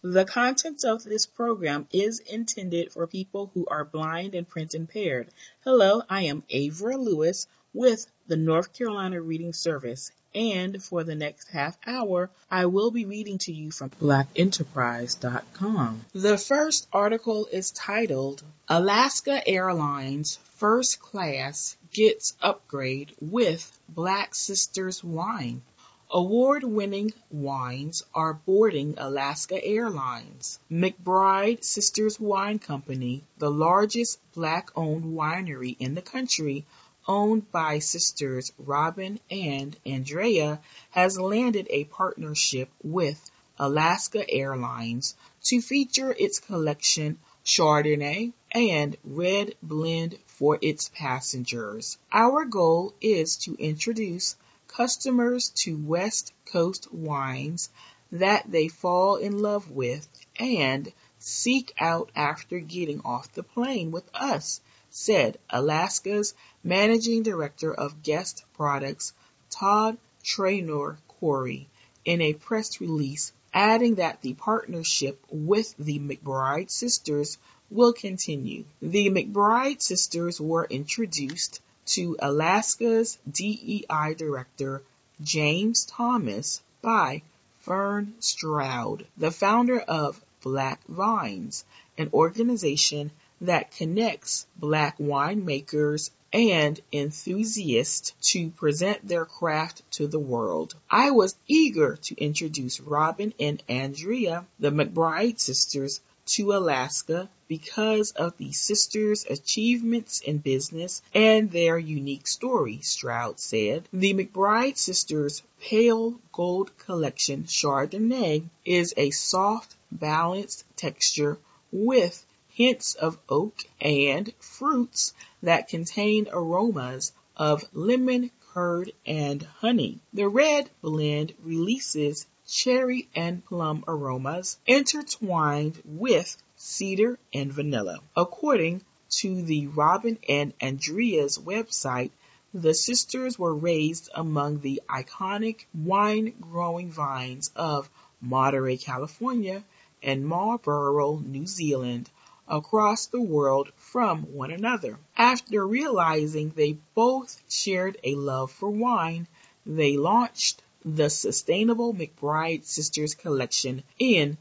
The content of this program is intended for people who are blind and print impaired. Hello, I am Avra Lewis with the North Carolina Reading Service, and for the next half hour, I will be reading to you from blackenterprise.com. The first article is titled, Alaska Airlines First Class Gets Upgrade with Black Sisters Wine. Award-winning wines are boarding Alaska Airlines. McBride Sisters Wine Company, the largest Black-owned winery in the country, owned by sisters Robin and Andrea, has landed a partnership with Alaska Airlines to feature its collection Chardonnay and Red Blend for its passengers. Our goal is to introduce customers to West Coast wines that they fall in love with and seek out after getting off the plane with us, said Alaska's Managing Director of Guest Products, Todd Traynor Corey, in a press release, adding that the partnership with the McBride sisters will continue. The McBride sisters were introduced to Alaska's DEI Director, James Thomas, by Fern Stroud, the founder of Black Vines, an organization that connects Black winemakers and enthusiasts to present their craft to the world. I was eager to introduce Robin and Andrea, the McBride sisters, to Alaska because of the sisters' achievements in business and their unique story, Stroud said. The McBride sisters' Pale Gold Collection Chardonnay is a soft, balanced texture with hints of oak and fruits that contain aromas of lemon, curd, and honey. The Red Blend releases cherry and plum aromas intertwined with cedar and vanilla. According to the Robin and Andrea's website, the sisters were raised among the iconic wine-growing vines of Monterey, California, and Marlborough, New Zealand, across the world from one another. After realizing they both shared a love for wine, they launched the Sustainable McBride Sisters Collection in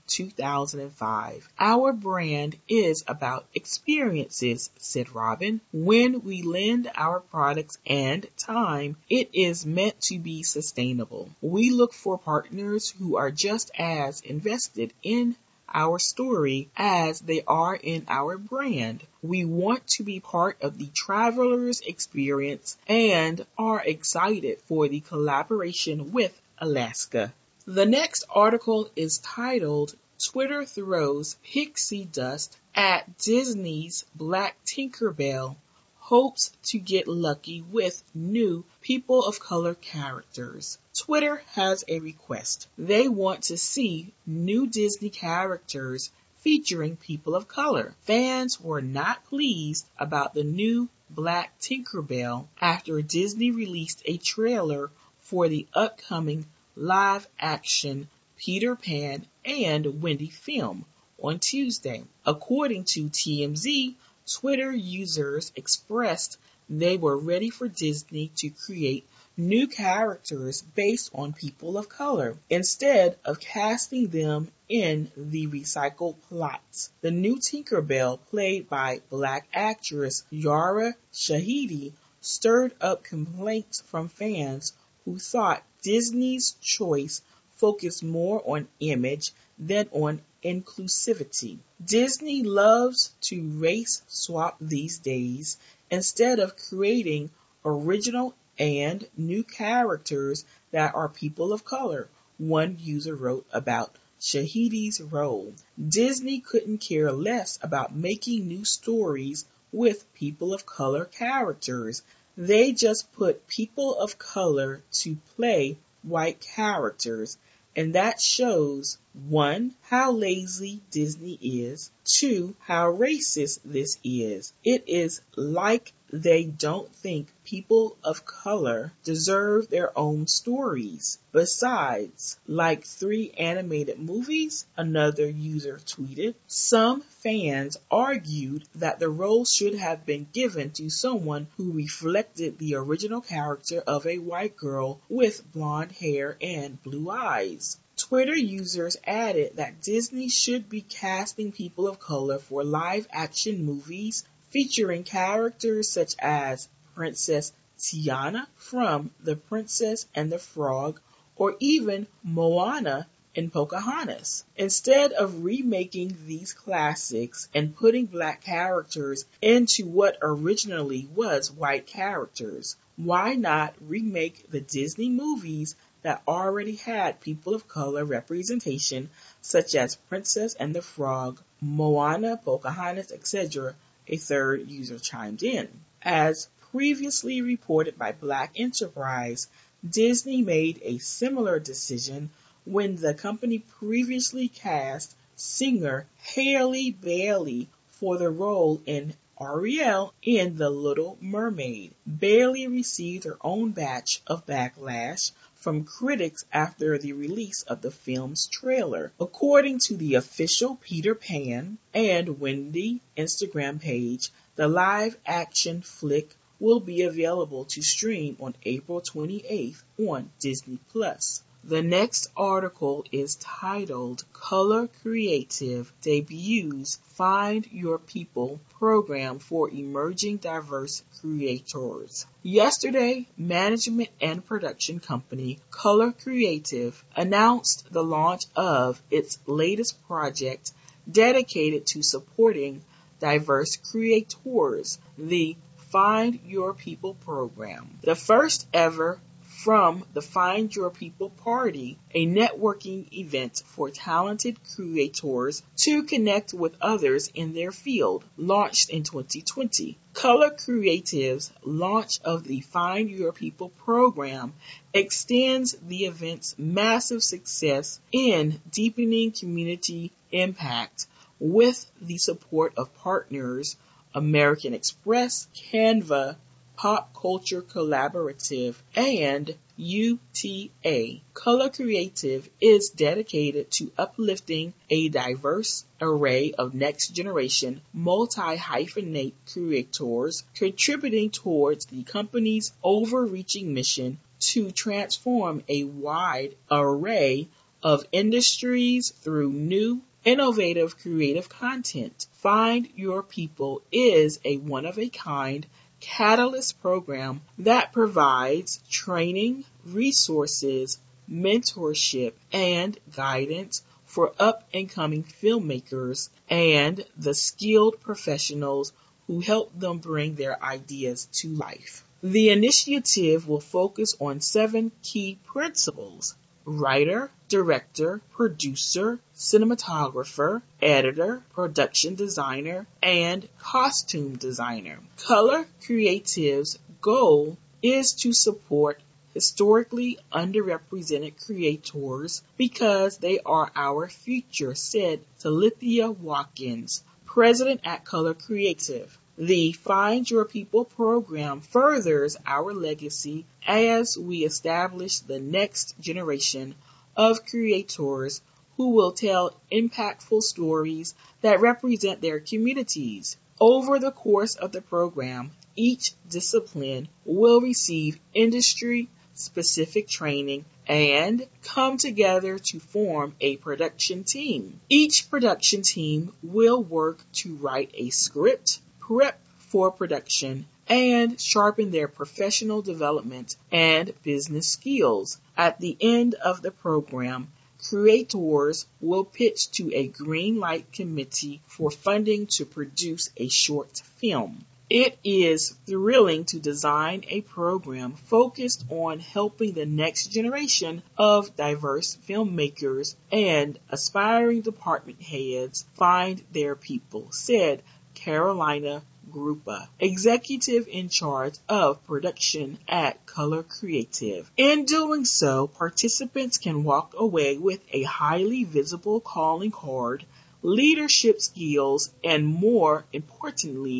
2005. Our brand is about experiences, said Robin. When we lend our products and time, it is meant to be sustainable. We look for partners who are just as invested in our story as they are in our brand. We want to be part of the traveler's experience and are excited for the collaboration with Alaska. The next article is titled, Twitter Throws Pixie Dust at Disney's Black Tinkerbell, Hopes to Get Lucky with New People of Color Characters. Twitter has a request. They want to see new Disney characters featuring people of color. Fans were not pleased about the new Black Tinkerbell after Disney released a trailer for the upcoming live-action Peter Pan and Wendy film on Tuesday. According to TMZ, Twitter users expressed they were ready for Disney to create new characters based on people of color, instead of casting them in the recycled plots. The new Tinkerbell, played by Black actress Yara Shahidi, stirred up complaints from fans who thought Disney's choice focused more on image than on inclusivity. Disney loves to race swap these days instead of creating original and new characters that are people of color, one user wrote about Shahidi's role. Disney couldn't care less about making new stories with people of color characters. They just put people of color to play white characters, and that shows, 1, how lazy Disney is, 2, how racist this is. It is like they don't think people of color deserve their own stories. Besides, like 3 animated movies, another user tweeted, some fans argued that the role should have been given to someone who reflected the original character of a white girl with blonde hair and blue eyes. Twitter users added that Disney should be casting people of color for live-action movies featuring characters such as Princess Tiana from The Princess and the Frog, or even Moana in Pocahontas. Instead of remaking these classics and putting black characters into what originally was white characters, why not remake the Disney movies that already had people of color representation, such as Princess and the Frog, Moana, Pocahontas, etc.? A third user chimed in. As previously reported by Black Enterprise, Disney made a similar decision when the company previously cast singer Halle Bailey for the role in Ariel in The Little Mermaid. Bailey received her own batch of backlash from critics after the release of the film's trailer. According to the official Peter Pan and Wendy Instagram page, the live-action flick will be available to stream on April 28th on Disney+. The next article is titled Color Creative Debuts Find Your People Program for Emerging Diverse Creators. Yesterday, management and production company Color Creative announced the launch of its latest project dedicated to supporting diverse creators, the Find Your People program. The first ever from the Find Your People Party, a networking event for talented creators to connect with others in their field, launched in 2020. Color Creative's launch of the Find Your People program extends the event's massive success in deepening community impact with the support of partners American Express, Canva, Pop Culture Collaborative, and UTA. Color Creative is dedicated to uplifting a diverse array of next-generation multi-hyphenate creators, contributing towards the company's overreaching mission to transform a wide array of industries through new, innovative creative content. Find Your People is a one-of-a-kind Catalyst program that provides training, resources, mentorship, and guidance for up-and-coming filmmakers and the skilled professionals who help them bring their ideas to life. The initiative will focus on 7 key principles: writer, director, producer, cinematographer, editor, production designer, and costume designer. Color Creative's goal is to support historically underrepresented creators because they are our future, said Talithia Watkins, president at Color Creative. The Find Your People program furthers our legacy as we establish the next generation of creators who will tell impactful stories that represent their communities. Over the course of the program, each discipline will receive industry-specific training and come together to form a production team. Each production team will work to write a script, prep for production, and sharpen their professional development and business skills. At the end of the program, creators will pitch to a green light committee for funding to produce a short film. It is thrilling to design a program focused on helping the next generation of diverse filmmakers and aspiring department heads find their people, said Carolina Grupa, executive in charge of production at Color Creative. In doing so, participants can walk away with a highly visible calling card, leadership skills, and more importantly,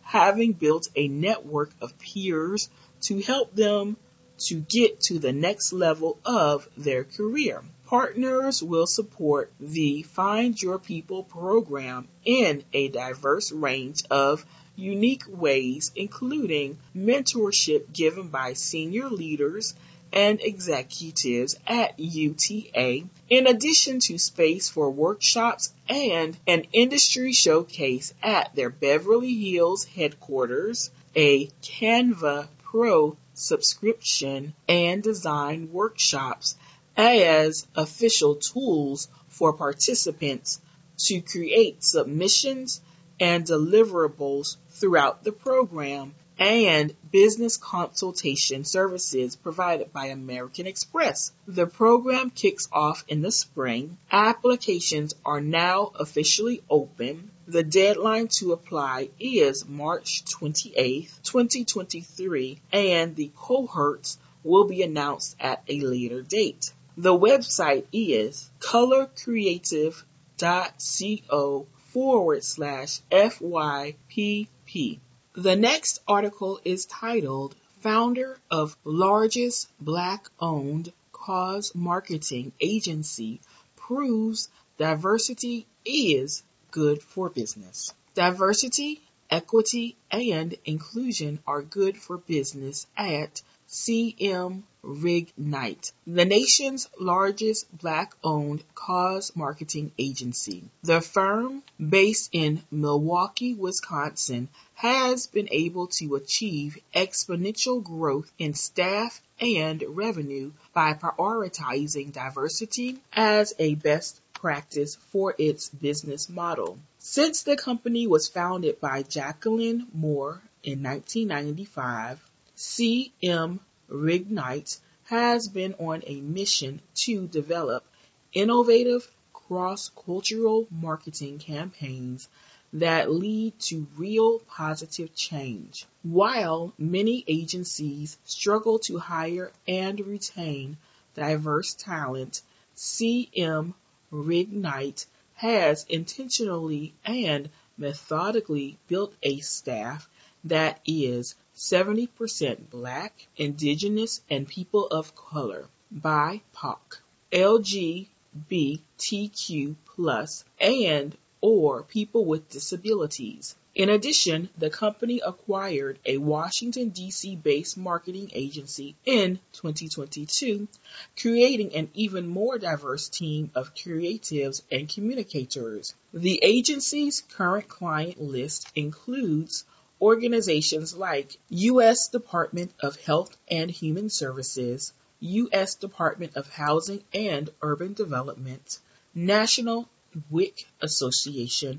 having built a network of peers to help them to get to the next level of their career. Partners will support the Find Your People program in a diverse range of unique ways, including mentorship given by senior leaders and executives at UTA, in addition to space for workshops and an industry showcase at their Beverly Hills headquarters, a Canva Pro subscription, and design workshops as official tools for participants to create submissions and deliverables throughout the program, and business consultation services provided by American Express. The program kicks off in the spring. Applications are now officially open. The deadline to apply is March 28th, 2023, and the cohorts will be announced at a later date. The website is colorcreative.co/FYPP. The next article is titled Founder of Largest Black-Owned Cause Marketing Agency Proves Diversity is Good for Business. Diversity, equity, and inclusion are good for business at CM Rignite, the nation's largest Black-owned cause marketing agency. The firm, based in Milwaukee, Wisconsin, has been able to achieve exponential growth in staff and revenue by prioritizing diversity as a best practice for its business model. Since the company was founded by Jacqueline Moore in 1995, CM Rignite has been on a mission to develop innovative cross-cultural marketing campaigns that lead to real positive change. While many agencies struggle to hire and retain diverse talent, CM Rignite has intentionally and methodically built a staff that is 70% Black, Indigenous, and people of color, BIPOC, LGBTQ+, and or people with disabilities. In addition, the company acquired a Washington, D.C. based marketing agency in 2022, creating an even more diverse team of creatives and communicators. The agency's current client list includes organizations like U.S. Department of Health and Human Services, U.S. Department of Housing and Urban Development, National WIC Association,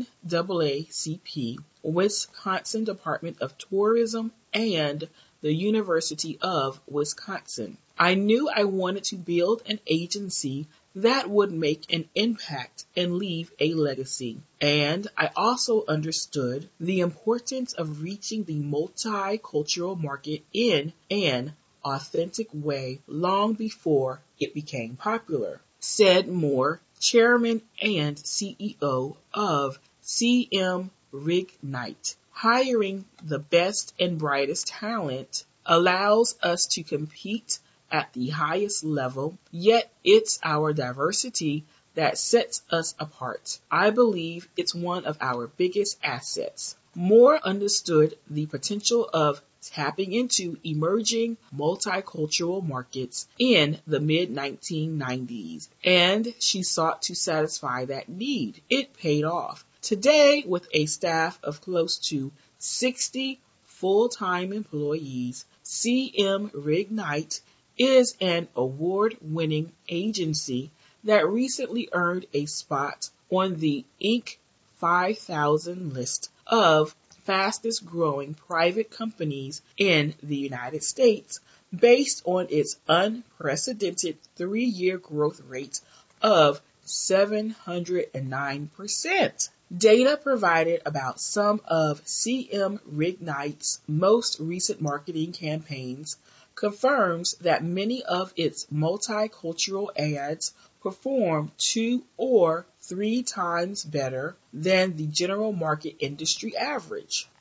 NAACP, Wisconsin Department of Tourism, and the University of Wisconsin. I knew I wanted to build an agency that would make an impact and leave a legacy. And I also understood the importance of reaching the multicultural market in an authentic way long before it became popular, said Moore, Chairman and CEO of CM Rignite. Hiring the best and brightest talent allows us to compete at the highest level, yet it's our diversity that sets us apart. I believe it's one of our biggest assets. Moore understood the potential of tapping into emerging multicultural markets in the mid-1990s, and she sought to satisfy that need. It paid off. Today, with a staff of close to 60 full-time employees, CM Rignite is an award-winning agency that recently earned a spot on the Inc. 5000 list of fastest growing private companies in the United States based on its unprecedented 3-year growth rate of 709%. Data provided about some of CM Rignite's most recent marketing campaigns confirms that many of its multicultural ads perform 2 or 3 times better than the general market industry average.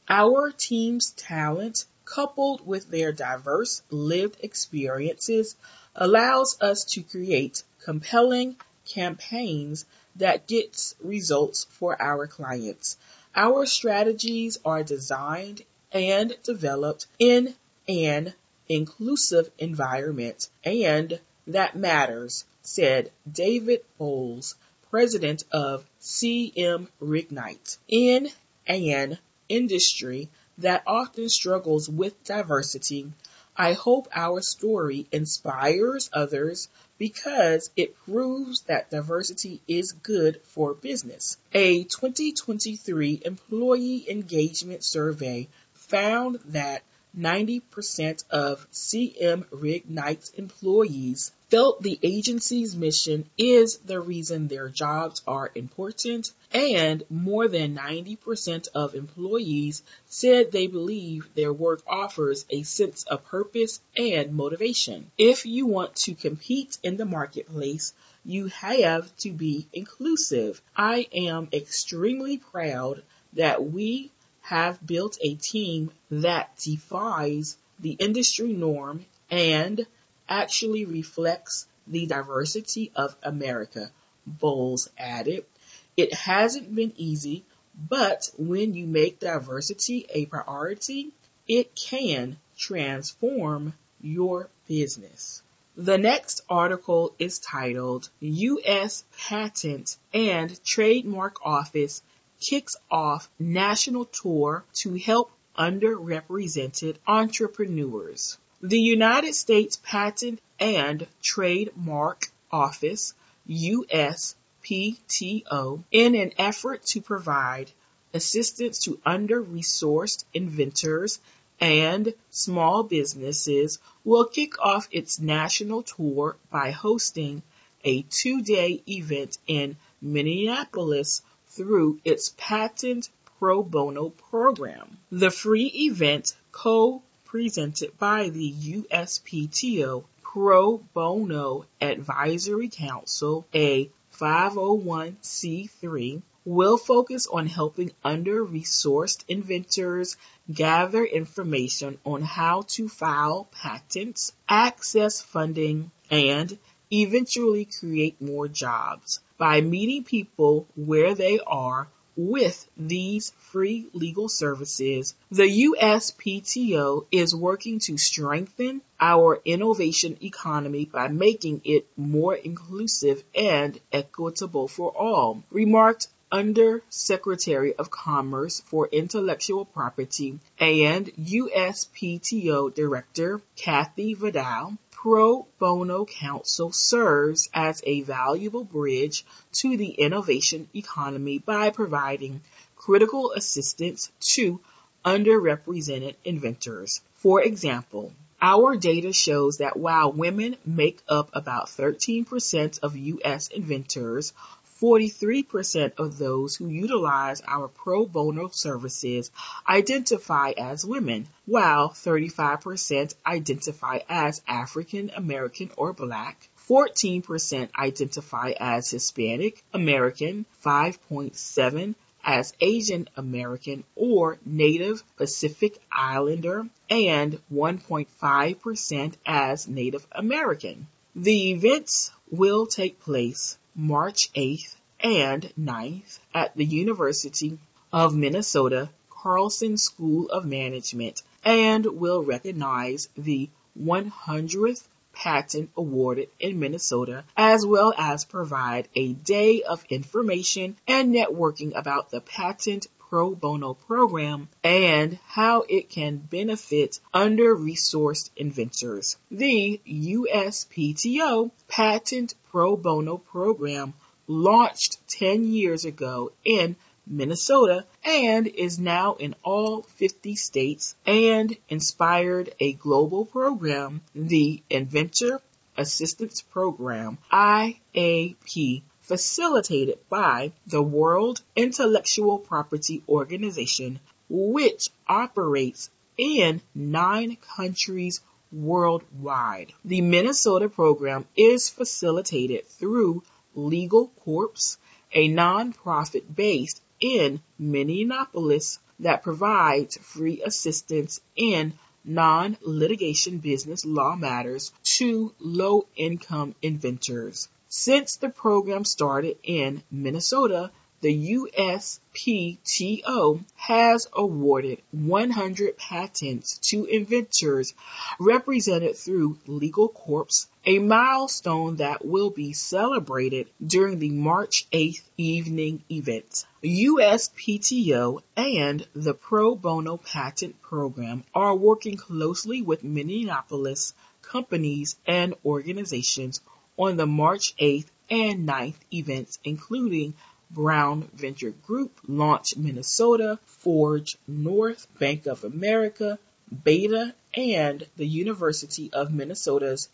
Our team's talent, coupled with their diverse lived experiences, allows us to create compelling campaigns that gets results for our clients. Our strategies are designed and developed in an inclusive environment, and that matters, said David Bowles, president of CM Rignite. In an industry that often struggles with diversity, I hope our story inspires others because it proves that diversity is good for business. A 2023 employee engagement survey found that 90% of CM Rignite's employees felt the agency's mission is the reason their jobs are important, and more than 90% of employees said they believe their work offers a sense of purpose and motivation. If you want to compete in the marketplace, you have to be inclusive. I am extremely proud that we have built a team that defies the industry norm and actually reflects the diversity of America, Bowles added. It hasn't been easy, but when you make diversity a priority, it can transform your business. The next article is titled, U.S. Patent and Trademark Office Kicks Off National Tour to Help Underrepresented Entrepreneurs. The United States Patent and Trademark Office, USPTO, in an effort to provide assistance to under-resourced inventors and small businesses, will kick off its national tour by hosting a 2-day event in Minneapolis through its Patent Pro Bono program. The free event, co-presented by the USPTO Pro Bono Advisory Council, a 501c3, will focus on helping under-resourced inventors gather information on how to file patents, access funding, and eventually create more jobs. By meeting people where they are with these free legal services, the USPTO is working to strengthen our innovation economy by making it more inclusive and equitable for all, remarked Under Secretary of Commerce for Intellectual Property and USPTO Director Kathy Vidal. Pro Bono Council serves as a valuable bridge to the innovation economy by providing critical assistance to underrepresented inventors. For example, our data shows that while women make up about 13% of U.S. inventors, 43% of those who utilize our pro bono services identify as women, while 35% identify as African American or Black, 14% identify as Hispanic American, 5.7% as Asian American or Native Pacific Islander, and 1.5% as Native American. The events will take place March 8th and 9th at the University of Minnesota Carlson School of Management and will recognize the 100th patent awarded in Minnesota, as well as provide a day of information and networking about the Patent Pro Bono program and how it can benefit under-resourced inventors. The USPTO Patent Pro Bono program launched 10 years ago in Minnesota and is now in all 50 states and inspired a global program, the Inventor Assistance Program, IAP, facilitated by the World Intellectual Property Organization, which operates in 9 countries worldwide. The Minnesota program is facilitated through Legal Corps, a nonprofit based in Minneapolis, that provides free assistance in non-litigation business law matters to low-income inventors. Since the program started in Minnesota, the USPTO has awarded 100 patents to inventors represented through Legal Corps, a milestone that will be celebrated during the March 8th evening event. USPTO and the Pro Bono Patent Program are working closely with Minneapolis companies and organizations on the March 8th and 9th events, including Brown Venture Group, Launch Minnesota, Forge North, Bank of America, Beta, and the University of Minnesota's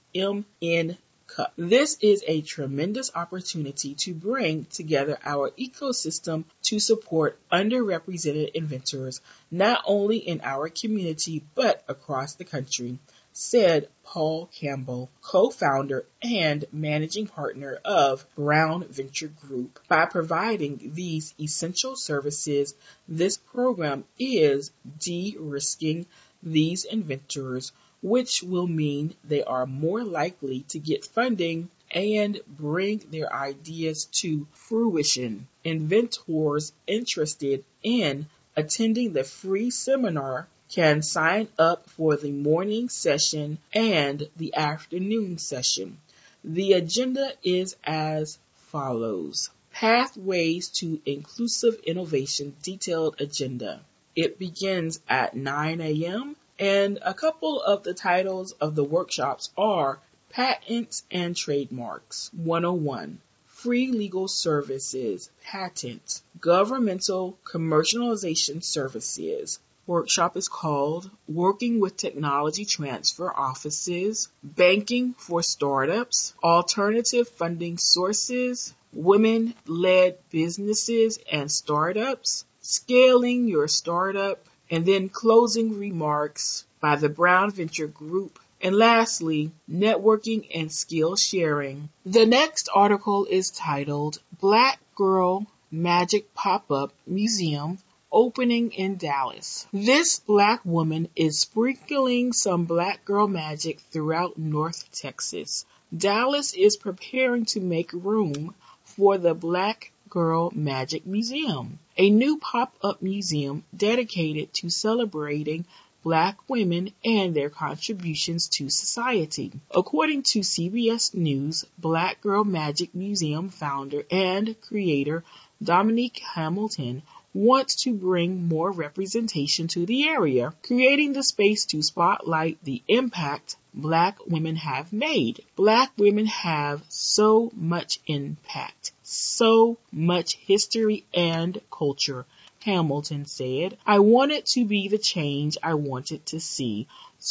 MN Cup. This is a tremendous opportunity to bring together our ecosystem to support underrepresented inventors, not only in our community but across the country, said Paul Campbell, co-founder and managing partner of Brown Venture Group. By providing these essential services, this program is de-risking these inventors, which will mean they are more likely to get funding and bring their ideas to fruition. Inventors interested in attending the free seminar can sign up for the morning session and the afternoon session. The agenda is as follows. Pathways to Inclusive Innovation Detailed Agenda. It begins at 9 a.m. and a couple of the titles of the workshops are Patents and Trademarks 101, Free Legal Services, Patents, Governmental Commercialization Services. Workshop is called Working with Technology Transfer Offices, Banking for Startups, Alternative Funding Sources, Women-Led Businesses and Startups, Scaling Your Startup, and then closing remarks by the Brown Venture Group. And lastly, networking and skill sharing. The next article is titled Black Girl Magic Pop-Up Museum Opening in Dallas. This black woman is sprinkling some black girl magic throughout North Texas. Dallas is preparing to make room for the Black Girl Magic Museum, a new pop-up museum dedicated to celebrating Black women and their contributions to society. According to CBS News, Black Girl Magic Museum founder and creator Dominique Hamilton wants to bring more representation to the area, creating the space to spotlight the impact Black women have made. Black women have so much impact, so much history and culture, Hamilton said. I wanted to be the change I wanted to see.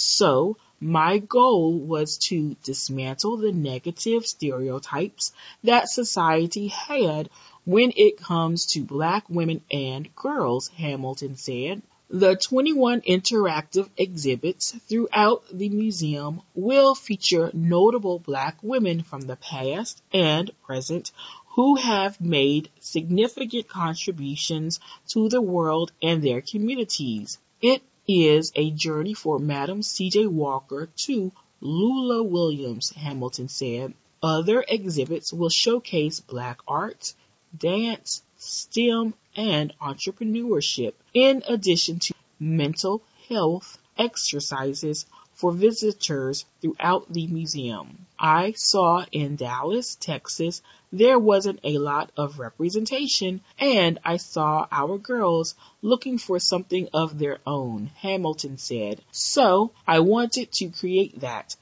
So my goal was to dismantle the negative stereotypes that society had when it comes to Black women and girls, Hamilton said. The 21 interactive exhibits throughout the museum will feature notable Black women from the past and present who have made significant contributions to the world and their communities. It is a journey for Madam C.J. Walker to Lula Williams, Hamilton said. Other exhibits will showcase Black art, dance, STEM, and entrepreneurship, in addition to mental health exercises for visitors throughout the museum. I saw in Dallas, Texas, there wasn't a lot of representation, and I saw our girls looking for something of their own, Hamilton said. So I wanted to create that,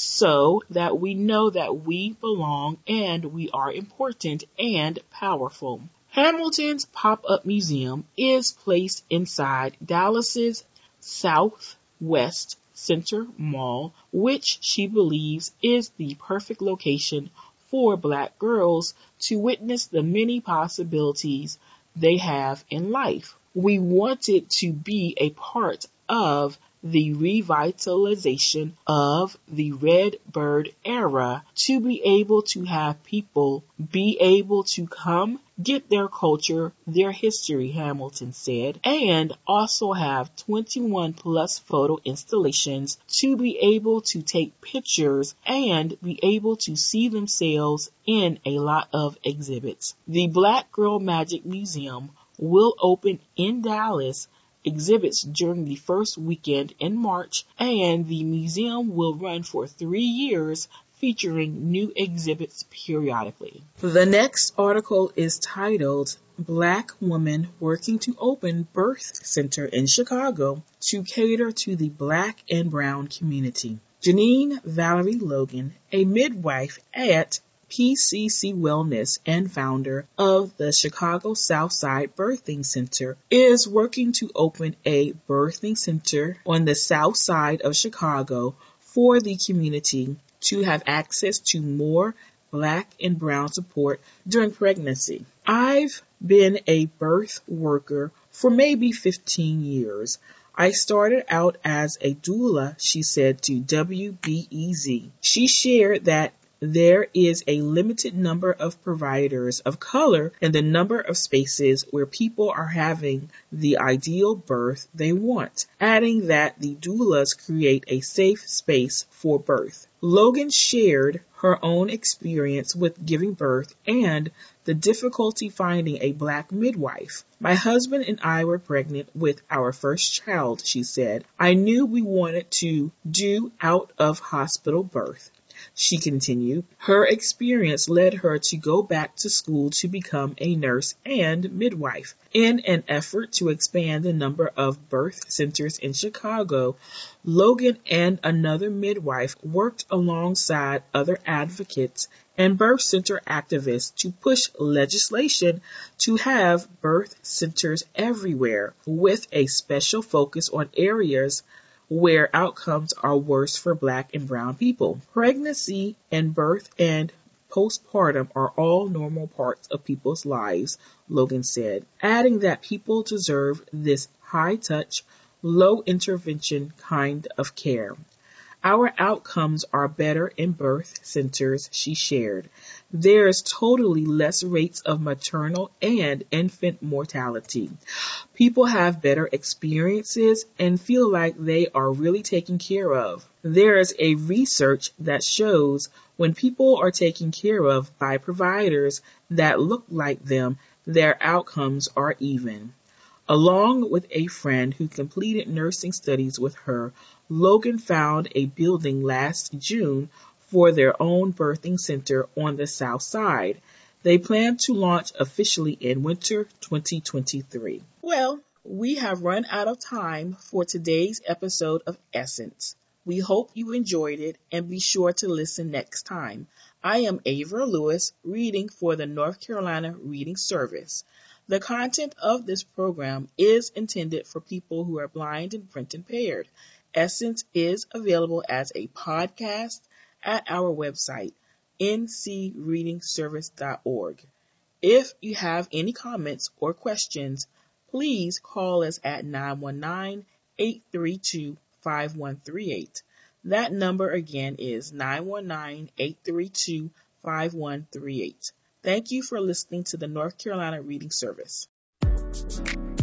so that we know that we belong and we are important and powerful. Hamilton's pop-up museum is placed inside Dallas's Southwest Center Mall, which she believes is the perfect location for Black girls to witness the many possibilities they have in life. We wanted to be a part of the revitalization of the Red Bird era, to be able to have people be able to come get their culture, their history, Hamilton said, and also have 21 plus photo installations to be able to take pictures and be able to see themselves in a lot of exhibits. The Black Girl Magic Museum will open in Dallas, exhibits during the first weekend in March, and the museum will run for 3 years, featuring new exhibits periodically. The next article is titled Black Woman Working to Open Birth Center in Chicago to Cater to the Black and Brown Community. Janine Valerie Logan, a midwife at PCC Wellness and founder of the Chicago Southside Birthing Center, is working to open a birthing center on the south side of Chicago for the community to have access to more Black and Brown support during pregnancy. I've been a birth worker for maybe 15 years. I started out as a doula, she said to WBEZ. She shared that there is a limited number of providers of color and the number of spaces where people are having the ideal birth they want, adding that the doulas create a safe space for birth. Logan shared her own experience with giving birth and the difficulty finding a Black midwife. My husband and I were pregnant with our first child, she said. I knew we wanted to do out of hospital birth. She continued, her experience led her to go back to school to become a nurse and midwife. In an effort to expand the number of birth centers in Chicago, Logan and another midwife worked alongside other advocates and birth center activists to push legislation to have birth centers everywhere, with a special focus on areas where outcomes are worse for Black and Brown people. Pregnancy and birth and postpartum are all normal parts of people's lives, Logan said, adding that people deserve this high-touch, low-intervention kind of care. Our outcomes are better in birth centers, she shared. There's totally less rates of maternal and infant mortality. People have better experiences and feel like they are really taken care of. There's a research that shows when people are taken care of by providers that look like them, their outcomes are even. Along with a friend who completed nursing studies with her, Logan found a building last June for their own birthing center on the South Side. They plan to launch officially in winter 2023. Well, we have run out of time for today's episode of Essence. We hope you enjoyed it and be sure to listen next time. I am Ava Lewis, reading for the North Carolina Reading Service. The content of this program is intended for people who are blind and print impaired. Essence is available as a podcast at our website, ncreadingservice.org. If you have any comments or questions, please call us at 919-832-5138. That number again is 919-832-5138. Thank you for listening to the North Carolina Reading Service.